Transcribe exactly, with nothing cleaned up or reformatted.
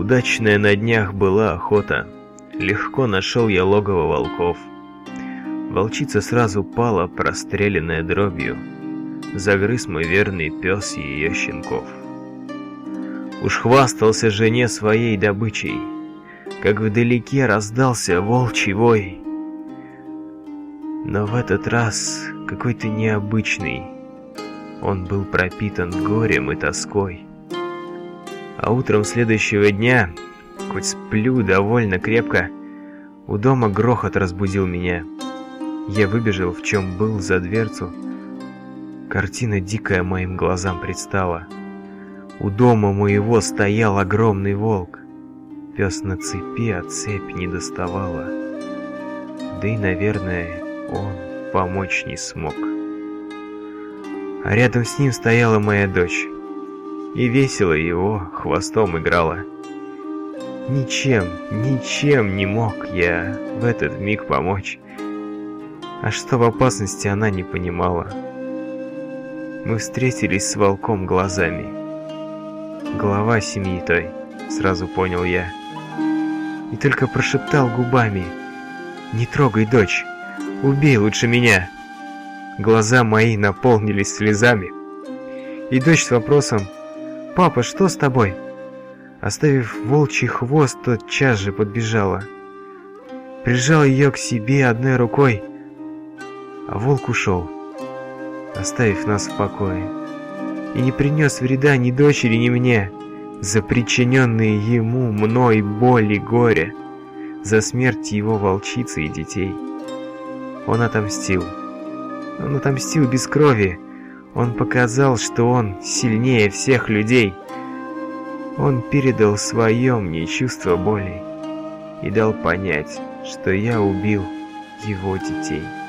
Удачная на днях была охота. Легко нашел я логово волков. Волчица сразу пала, простреленная дробью. Загрыз мой верный пес ее щенков. Уж хвастался жене своей добычей, как вдалеке раздался волчий вой. Но в этот раз какой-то необычный. Он был пропитан горем и тоской. А утром следующего дня, хоть сплю довольно крепко, у дома грохот разбудил меня. Я выбежал, в чем был, за дверцу. Картина дикая моим глазам предстала. У дома моего стоял огромный волк. Пес на цепи, а цепь не доставала. Да и, наверное, он помочь не смог. А рядом с ним стояла моя дочь. И весело его хвостом играла. Ничем, ничем не мог я в этот миг помочь. А что в опасности, она не понимала. Мы встретились с волком глазами. Глава семьи той, сразу понял я. И только прошептал губами: «Не трогай, дочь, убей лучше меня». Глаза мои наполнились слезами. И дочь с вопросом: «Папа, что с тобой?» Оставив волчий хвост, тотчас же подбежала. Прижал ее к себе одной рукой, а волк ушел, оставив нас в покое. И не принес вреда ни дочери, ни мне, за причиненные ему мной боль и горе, за смерть его волчицы и детей. Он отомстил. Он отомстил без крови. Он показал, что он сильнее всех людей. Он передал свое мне чувство боли и дал понять, что я убил его детей.